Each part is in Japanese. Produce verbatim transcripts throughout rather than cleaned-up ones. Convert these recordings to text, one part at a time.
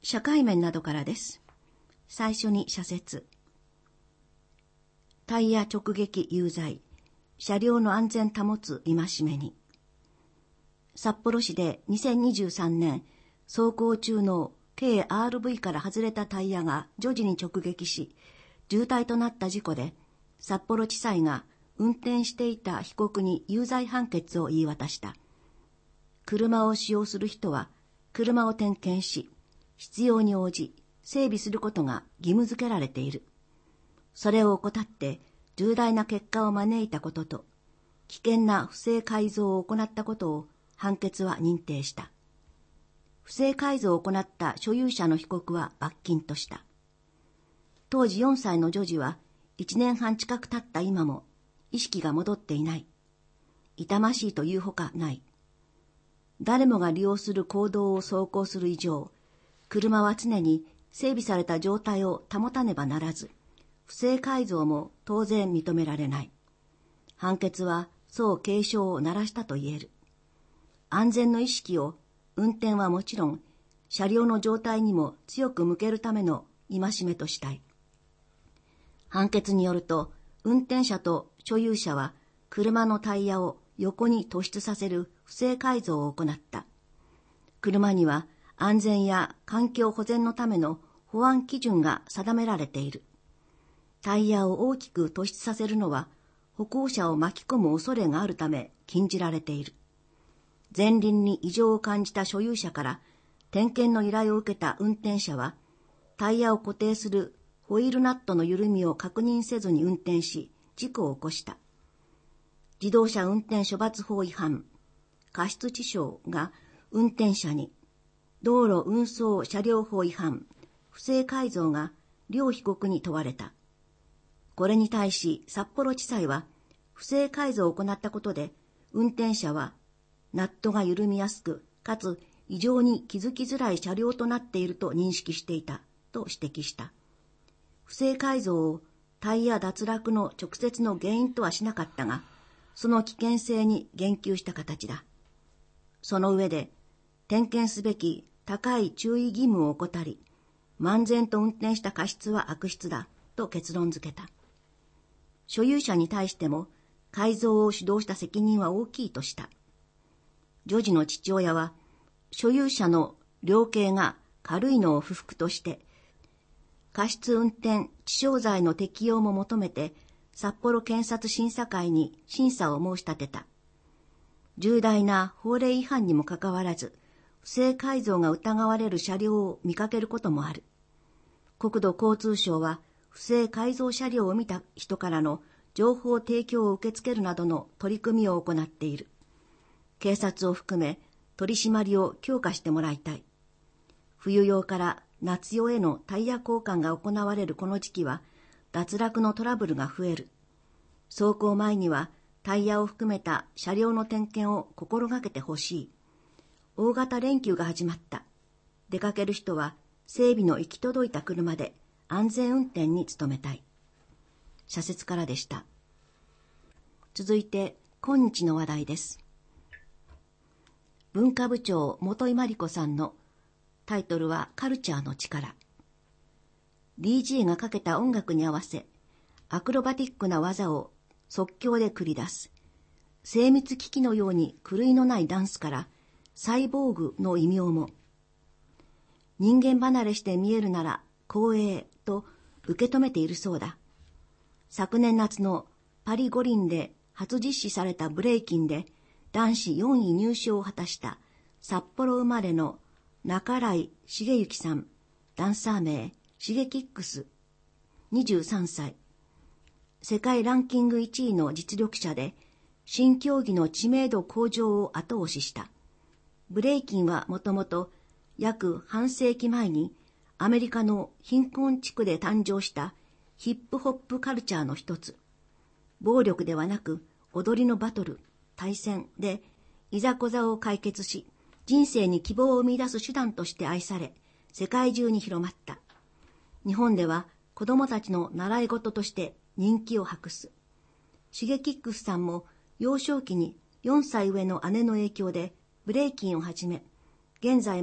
社会面などからです。最初に社説。タイヤ直撃有罪、車両の安全保つ戒めに。札幌市でにせんにじゅうさんねん、走行中の軽 アールブイ から外れたタイヤが女児に直撃し、重体となった事故で、札幌地裁が運転していた被告に有罪判決を言い渡した。車を使用する人は、車を点検し、必要に応じ整備することが義務付けられている。それを怠って重大な結果を招いたことと、危険な不正改造を行ったことを判決は認定した。不正改造を行った所有者の被告は罰金とした。当時よんさいの女児はいちねんはん近く経った今も意識が戻っていない。痛ましいというほかない。誰もが利用する公道を走行する以上、車は常に整備された状態を保たねばならず、不正改造も当然認められない。判決はそう警鐘を鳴らしたと言える。安全の意識を運転はもちろん、車両の状態にも強く向けるための戒めとしたい。判決によると、運転者と所有者は車のタイヤを横に突出させる不正改造を行った。車には安全や環境保全のための保安基準が定められている。タイヤを大きく突出させるのは歩行者を巻き込む恐れがあるため禁じられている。前輪に異常を感じた所有者から点検の依頼を受けた運転者は、タイヤを固定するホイールナットの緩みを確認せずに運転し、事故を起こした。自動車運転処罰法違反、過失致傷が運転者に、道路運送車両法違反、不正改造が両被告に問われた。これに対し札幌地裁は、不正改造を行ったことで、運転者はナットが緩みやすく、かつ異常に気づきづらい車両となっていると認識していたと指摘した。不正改造をタイヤ脱落の直接の原因とはしなかったが、その危険性に言及した形だ。その上で、点検すべき高い注意義務を怠り、漫然と運転した過失は悪質だと結論付けた。所有者に対しても改造を主導した責任は大きいとした。女児の父親は、所有者の量刑が軽いのを不服として、過失運転致傷罪の適用も求めて、札幌検察審査会に審査を申し立てた。重大な法令違反にもかかわらず、不正改造が疑われる車両を見かけることもある。国土交通省は、不正改造車両を見た人からの情報提供を受け付けるなどの取り組みを行っている。警察を含め取り締まりを強化してもらいたい。冬用から夏用へのタイヤ交換が行われるこの時期は、脱落のトラブルが増える。走行前にはタイヤを含めた車両の点検を心がけてほしい。大型連休が始まった。出かける人は整備の行き届いた車で安全運転に努めたい。社説からでした。続いて今日の話題です。文化部長本井真理子さんのタイトルはカルチャーの力。ディージェー がかけた音楽に合わせ、アクロバティックな技を即興で繰り出す。精密機器のように狂いのないダンスからサイボーグの異名も。人間離れして見えるなら光栄と受け止めているそうだ。昨年夏のパリ五輪で初実施されたブレイキンで男子よんい入賞を果たした札幌生まれの中来茂之さん、ダンサー名シゲキックス、にじゅうさんさい。世界ランキングいちいの実力者で新競技の知名度向上を後押しした。ブレイキンはもともと約半世紀前にアメリカの貧困地区で誕生したヒップホップカルチャーの一つ。暴力ではなく踊りのバトル、対戦でいざこざを解決し、人生に希望を見出す手段として愛され、世界中に広まった。日本では子供たちの習い事として人気を博す。シゲキックスさんも幼少期によんさい上の姉の影響でブレイキンをはじめ、現在も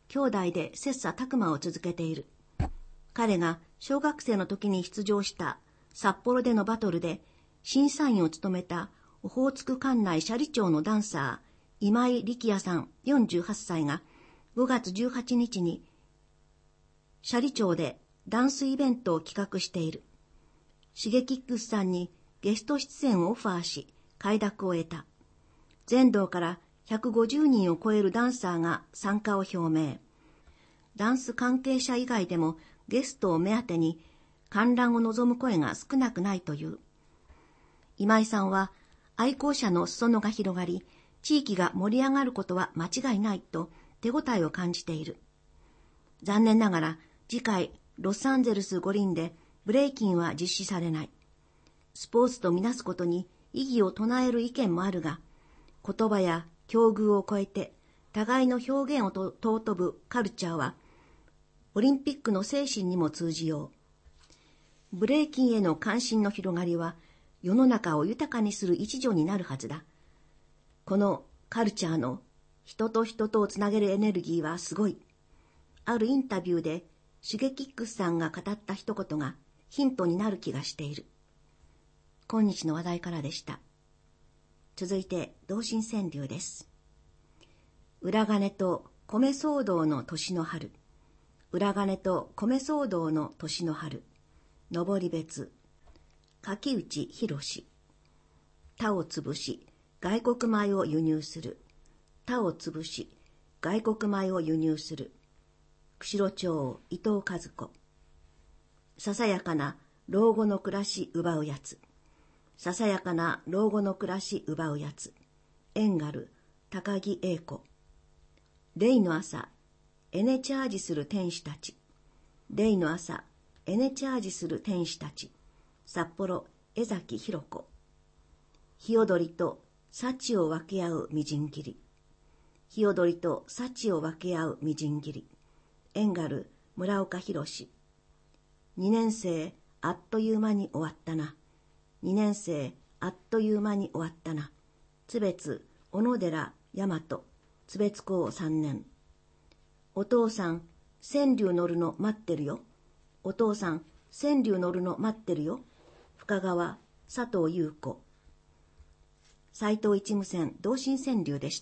兄弟で切磋琢磨を続けている。彼が小学生の時に出場した札幌でのバトルで審査員を務めたオホーツク管内斜里町のダンサー今井力也さんよんじゅうはっさいがごがつじゅうはちにちに斜里町でダンスイベントを企画している。シゲキックスさんにゲスト出演をオファーし快諾を得た。全道からひゃくごじゅうにんを超えるダンサーが参加を表明。ダンス関係者以外でもゲストを目当てに観覧を望む声が少なくないという。今井さんは愛好者の裾野が広がり、地域が盛り上がることは間違いないと手応えを感じている。残念ながら次回ロサンゼルス五輪でブレイキンは実施されない。スポーツとみなすことに異議を唱える意見もあるが、言葉や境遇を超えて互いの表現をと尊ぶカルチャーはオリンピックの精神にも通じよう。ブレイキンへの関心の広がりは世の中を豊かにする一助になるはずだ。このカルチャーの人と人とをつなげるエネルギーはすごい。あるインタビューでシゲキックスさんが語った一言がヒントになる気がしている。今日の話題からでした。続いて同心川柳です。裏金と米騒動の年の春。裏金と米騒動の年の春。登別。柿内博。田を潰し外国米を輸入する。田を潰し外国米を輸入する。釧路町伊藤和子。ささやかな老後の暮らし奪うやつ。ささやかな老後の暮らし奪うやつ。エンガル高木英子。レイの朝エネチャージする天使たち。レイの朝エネチャージする天使たち。札幌江崎弘子。日踊りと幸を分け合うみじん切り。日踊りと幸を分け合うみじん切り。エンガル村岡弘。二年生あっという間に終わったな。二年生あっという間に終わったな。津別小野寺大和津別校三年。お父さん川柳乗るの待ってるよ。お父さん川柳乗るの待ってるよ。深川佐藤優子。斉藤一無線同心川柳でした。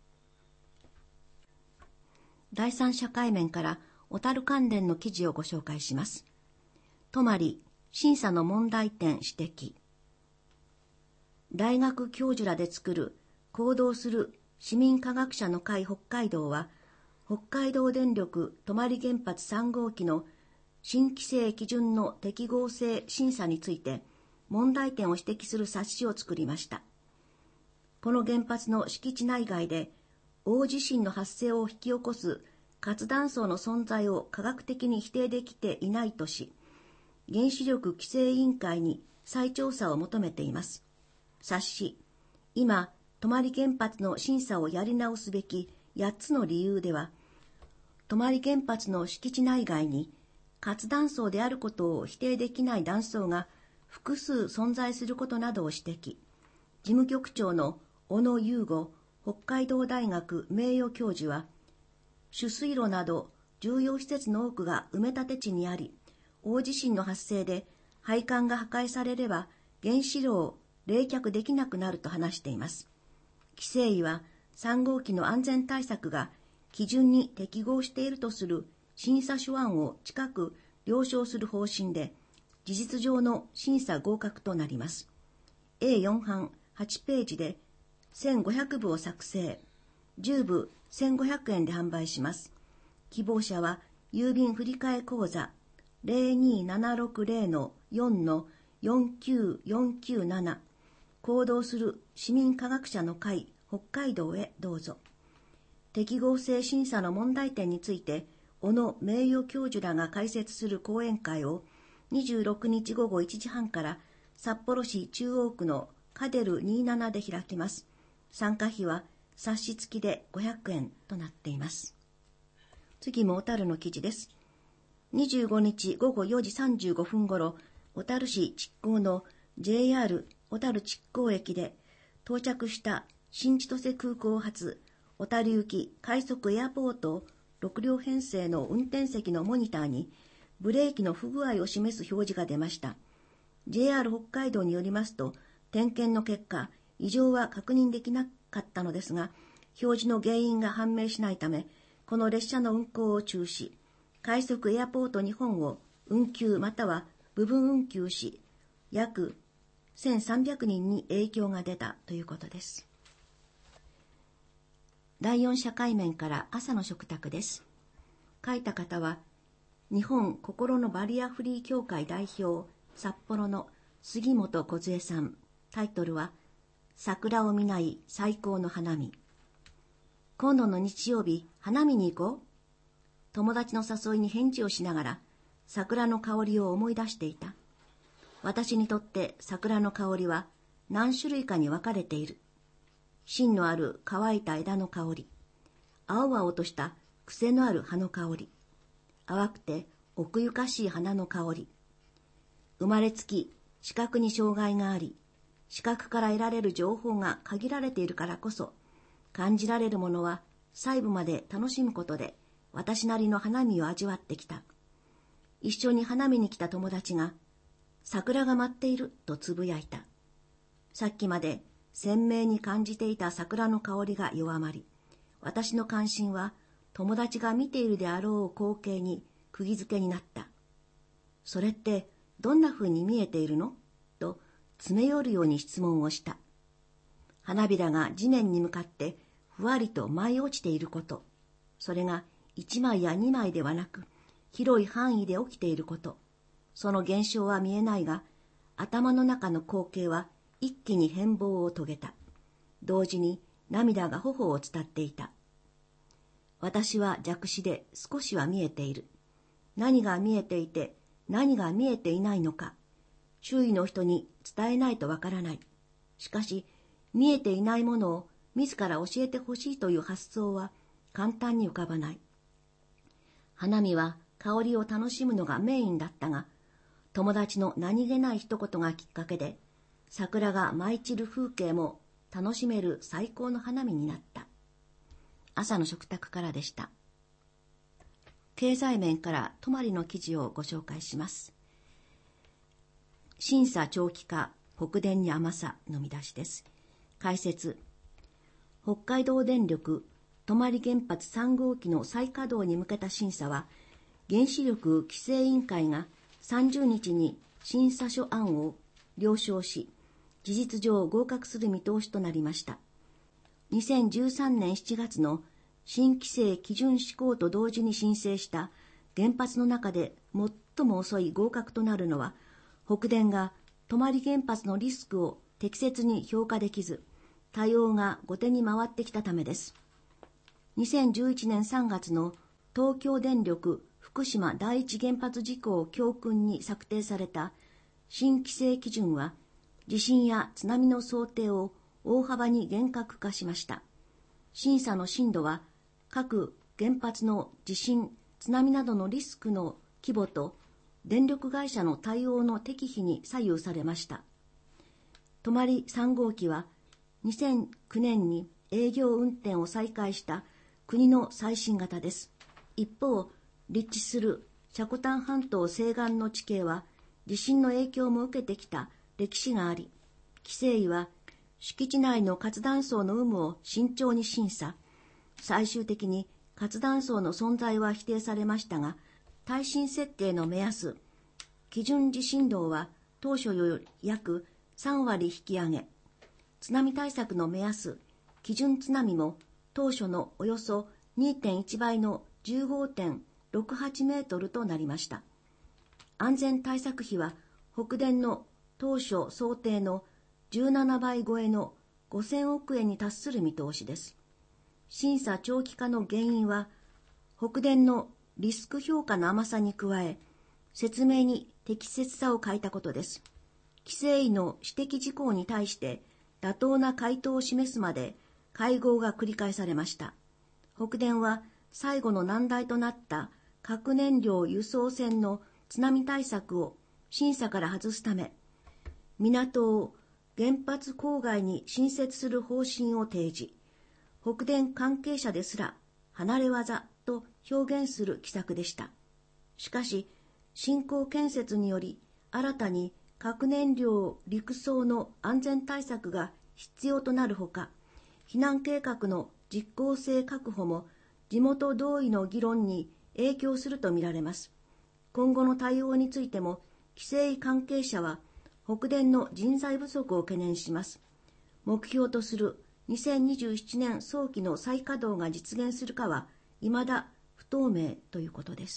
第三社会面から小樽関連の記事をご紹介します。泊審査の問題点指摘。大学教授らで作る行動する市民科学者の会北海道は、北海道電力泊原発さん号機の新規制基準の適合性審査について問題点を指摘する冊子を作りました。この原発の敷地内外で大地震の発生を引き起こす活断層の存在を科学的に否定できていないとし、原子力規制委員会に再調査を求めています。冊子、今、泊原発の審査をやり直すべきやっつの理由では、泊原発の敷地内外に活断層であることを否定できない断層が複数存在することなどを指摘。事務局長の小野雄吾北海道大学名誉教授は、取水路など重要施設の多くが埋め立て地にあり、大地震の発生で配管が破壊されれば原子炉を冷却できなくなると話しています。規制委はさん号機の安全対策が基準に適合しているとする審査書案を近く了承する方針で、事実上の審査合格となります。エーよん 版はちページでせんごひゃくぶを作成、じゅうぶせんごひゃくえんで販売します。希望者は郵便振替口座 ゼロにーななろくゼロのよんのよんきゅうよんきゅうなな 行動する市民科学者の会北海道へどうぞ。適合性審査の問題点について小野名誉教授らが開設する講演会をにじゅうろくにちごごいちじはんから札幌市中央区のカデルにじゅうななで開きます。参加費は冊子付きでごひゃくえんとなっています。次も小樽の記事です。にじゅうごにちごごよじさんじゅうごふんごろ、小樽市築港の ジェイアール 小樽築港駅で到着した新千歳空港発小樽行き快速エアポートろく両編成の運転席のモニターにブレーキの不具合を示す表示が出ました。ジェイアール 北海道によりますと、点検の結果、異常は確認できなかったのですが、表示の原因が判明しないため、この列車の運行を中止、快速エアポート日本を運休または部分運休し、約せんさんびゃくにんに影響が出たということです。だいよん社会面から朝の食卓です。書いた方は、日本心のバリアフリー協会代表、札幌の杉本梢さん。タイトルは、桜を見ない最高の花見。今度の日曜日、花見に行こう。友達の誘いに返事をしながら、桜の香りを思い出していた。私にとって桜の香りは何種類かに分かれている。芯のある乾いた枝の香り、青々とした癖のある葉の香り、淡くて奥ゆかしい花の香り。生まれつき視覚に障害があり、視覚から得られる情報が限られているからこそ、感じられるものは細部まで楽しむことで私なりの花見を味わってきた。一緒に花見に来た友達が、桜が待っているとつぶやいた。さっきまで鮮明に感じていた桜の香りが弱まり、私の関心は友達が見ているであろう光景に釘付けになった。それってどんな風に見えているの？と詰め寄るように質問をした。花びらが地面に向かってふわりと舞い落ちていること。それが一枚や二枚ではなく、広い範囲で起きていること。その現象は見えないが、頭の中の光景は一気に変貌を遂げた。同時に涙が頬を伝っていた。私は弱視で少しは見えている。何が見えていて何が見えていないのか、周囲の人に伝えないとわからない。しかし、見えていないものを自ら教えてほしいという発想は簡単に浮かばない。花見は香りを楽しむのがメインだったが、友達の何気ない一言がきっかけで、桜が舞い散る風景も楽しめる最高の花見になった。朝の食卓からでした。経済面から泊まりの記事をご紹介します。審査長期化、北電に甘さの見出しです。解説。北海道電力泊原発さん号機の再稼働に向けた審査は、原子力規制委員会がさんじゅうにちに審査書案を了承し、事実上合格する見通しとなりました。にせんじゅうさんねんしちがつの新規制基準施行と同時に申請した原発の中で最も遅い合格となるのは、北電が泊原発のリスクを適切に評価できず、対応が後手に回ってきたためです。にせんじゅういちねんさんがつの東京電力福島第一原発事故を教訓に策定された新規制基準は、地震や津波の想定を大幅に厳格化しました。審査の深度は、各原発の地震、津波などのリスクの規模と電力会社の対応の適否に左右されました。泊さん号機はにせんきゅうねんに営業運転を再開した国の最新型です。一方、立地する積丹半島西岸の地形は地震の影響も受けてきた歴史があり、規制委は敷地内の活断層の有無を慎重に審査。最終的に活断層の存在は否定されましたが、耐震設計の目安、基準地震動は当初より約さんわり引き上げ、津波対策の目安、基準津波も当初のおよそ にてんいち 倍の じゅうごてんろくはち メートルとなりました。安全対策費は北電の当初想定のじゅうななばい超えのごせんおくえんに達する見通しです。審査長期化の原因は、北電のリスク評価の甘さに加え、説明に適切さを欠いたことです。規制委の指摘事項に対して妥当な回答を示すまで会合が繰り返されました。北電は最後の難題となった核燃料輸送船の津波対策を審査から外すため、港を原発郊外に新設する方針を提示。北電関係者ですら離れ技と表現する奇策でした。しかし、新興建設により新たに核燃料陸送の安全対策が必要となるほか、避難計画の実効性確保も地元同意の議論に影響するとみられます。今後の対応についても、規制関係者は北電の人材不足を懸念します。目標とするにせんにじゅうななねん早期の再稼働が実現するかは未だ不透明ということです。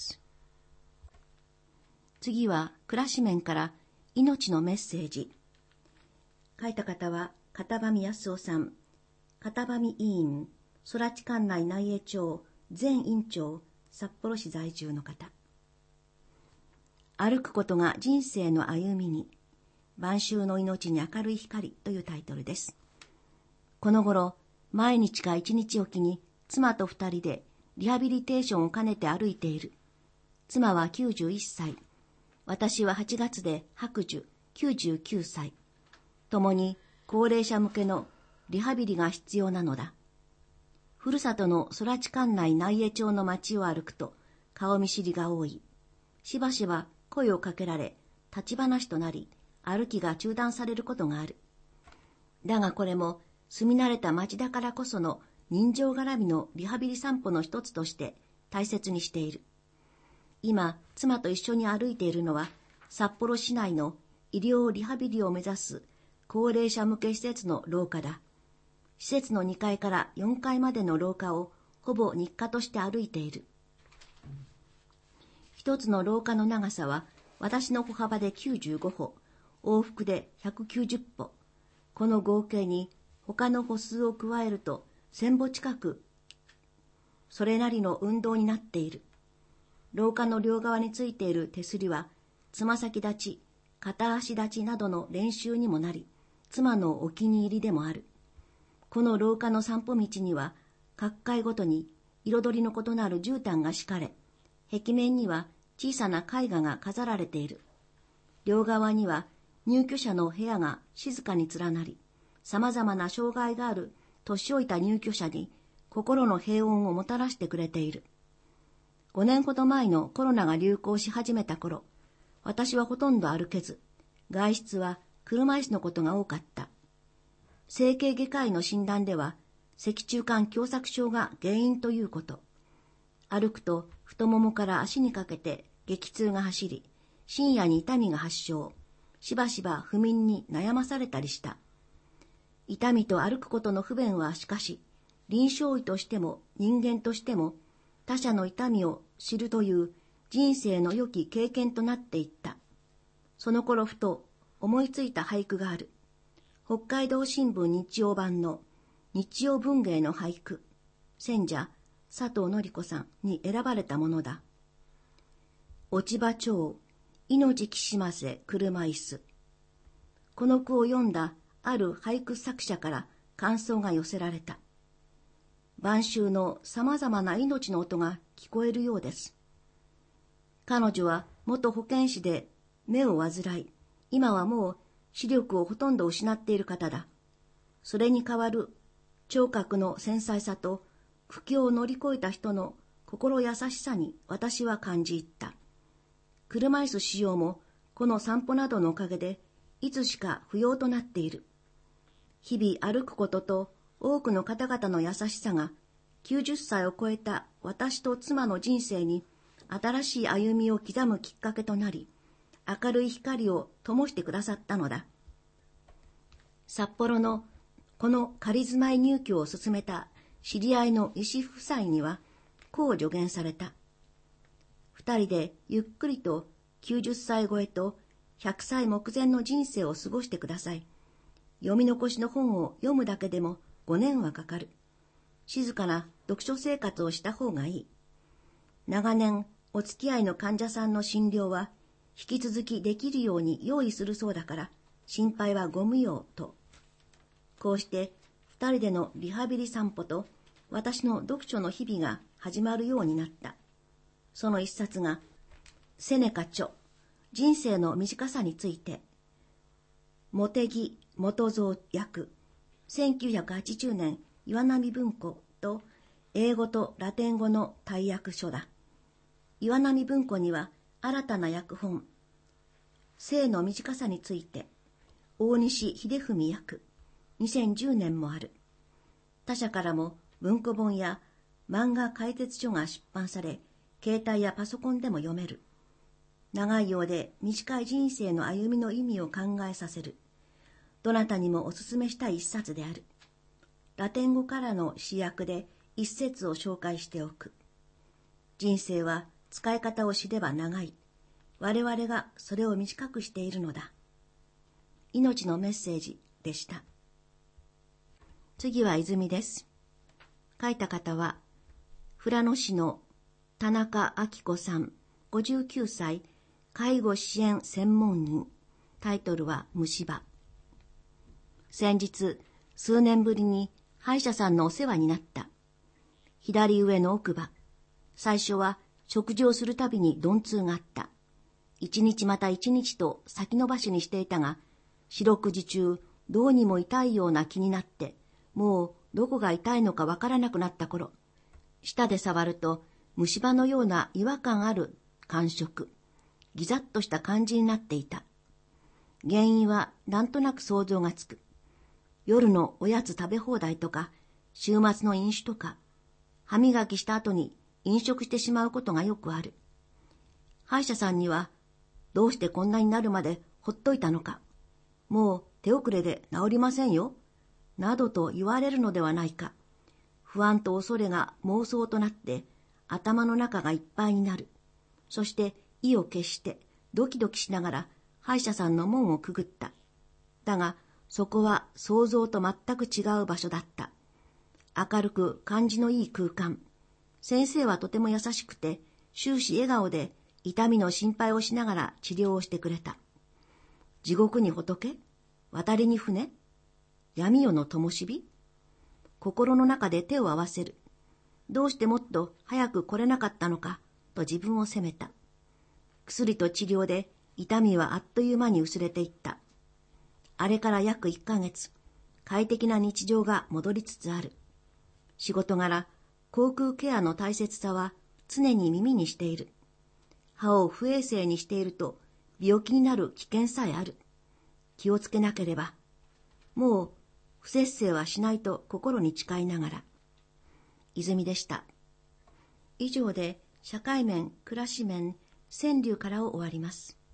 次は暮らし面から命のメッセージ。書いた方は片上康夫さん、片上委員、空知管内内営町前院長、札幌市在住の方。歩くことが人生の歩みに、晩秋の命に明るい光というタイトルです。この頃、毎日か一日おきに妻と二人でリハビリテーションを兼ねて歩いている。妻はきゅうじゅういっさい、私ははちがつで白寿きゅうじゅうきゅうさい。ともに高齢者向けのリハビリが必要なのだ。ふるさとの空知管内内江町の町を歩くと顔見知りが多い。しばしば声をかけられ、立ち話となり、歩きが中断されることがある。だがこれも住み慣れた町だからこその人情絡みのリハビリ散歩の一つとして大切にしている。今、妻と一緒に歩いているのは、札幌市内の医療リハビリを目指す高齢者向け施設の廊下だ。施設のにかいからよんかいまでの廊下をほぼ日課として歩いている。一つの廊下の長さは私の歩幅できゅうじゅうごほ、往復でひゃくきゅうじゅっぽ。この合計に他の歩数を加えるとせんぼ近く、それなりの運動になっている。廊下の両側についている手すりは、つま先立ち、片足立ちなどの練習にもなり、妻のお気に入りでもある。この廊下の散歩道には、各階ごとに彩りの異なる絨毯が敷かれ、壁面には小さな絵画が飾られている。両側には入居者の部屋が静かに連なり、様々な障害がある年老いた入居者に心の平穏をもたらしてくれている。ごねんほど前のコロナが流行し始めた頃、私はほとんど歩けず、外出は車椅子のことが多かった。整形外科医の診断では、脊柱管狭窄症が原因ということ。歩くと太ももから足にかけて激痛が走り、深夜に痛みが発症、しばしば不眠に悩まされたりした。痛みと歩くことの不便はしかし、臨床医としても人間としても、他者の痛みを知るという人生の良き経験となっていった。その頃ふと思いついた俳句がある。北海道新聞日曜版の日曜文芸の俳句、選者佐藤典子さんに選ばれたものだ。落ち葉町、命きしませ車椅子。この句を読んだある俳句作者から感想が寄せられた。晩秋の様々な命の音が聞こえるようです。彼女は元保健師で目を患い、今はもう視力をほとんど失っている方だ。それに代わる聴覚の繊細さと苦境を乗り越えた人の心優しさに私は感じ入った。車椅子使用もこの散歩などのおかげでいつしか不要となっている。日々歩くことと多くの方々の優しさがきゅうじゅっさいを超えた私と妻の人生に新しい歩みを刻むきっかけとなり、明るい光を灯してくださったのだ。札幌のこの仮住まい入居を進めた知り合いの医師夫妻にはこう助言された。二人でゆっくりときゅうじゅっさい超えとひゃくさい目前の人生を過ごしてください。読み残しの本を読むだけでもごねんはかかる。静かな読書生活をした方がいい。長年お付き合いの患者さんの診療は引き続きできるように用意するそうだから心配はご無用と。こうして二人でのリハビリ散歩と私の読書の日々が始まるようになった。その一冊がセネカ著人生の短さについて、茂木元蔵訳せんきゅうひゃくはちじゅうねん岩波文庫と英語とラテン語の大訳書だ。岩波文庫には新たな訳本、生の短さについて、大西秀文訳、にせんじゅうねんもある。他社からも文庫本や漫画解説書が出版され、携帯やパソコンでも読める。長いようで短い人生の歩みの意味を考えさせる。どなたにもおすすめしたい一冊である。ラテン語からの詩訳で一節を紹介しておく。人生は使い方を知れば長い。我々がそれを短くしているのだ。命のメッセージでした。次は泉です。書いた方は、富良野市の田中明子さん、ごじゅうきゅうさい、介護支援専門員。タイトルは虫歯。先日、数年ぶりに歯医者さんのお世話になった。左上の奥歯。最初は食事をするたびに鈍痛があった。一日また一日と先延ばしにしていたが、四六時中どうにも痛いような気になって、もうどこが痛いのかわからなくなった頃、舌で触ると虫歯のような違和感ある感触、ギザッとした感じになっていた。原因はなんとなく想像がつく。夜のおやつ食べ放題とか、週末の飲酒とか、歯磨きした後に飲食してしまうことがよくある。歯医者さんには、どうしてこんなになるまでほっといたのか、もう手遅れで治りませんよ、などと言われるのではないか。不安と恐れが妄想となって頭の中がいっぱいになる。そして意を決してドキドキしながら歯医者さんの門をくぐった。だがそこは想像と全く違う場所だった。明るく感じのいい空間。先生はとても優しくて終始笑顔で痛みの心配をしながら治療をしてくれた。地獄に仏、渡りに船、闇夜の灯火。心の中で手を合わせる。どうしてもっと早く来れなかったのかと自分を責めた。薬と治療で痛みはあっという間に薄れていった。あれから約いっかげつ、快適な日常が戻りつつある。仕事柄、口腔ケアの大切さは常に耳にしている。歯を不衛生にしていると病気になる危険さえある。気をつけなければ。もう不摂生はしないと心に誓いながら。泉でした。以上で社会面、暮らし面、川柳からを終わります。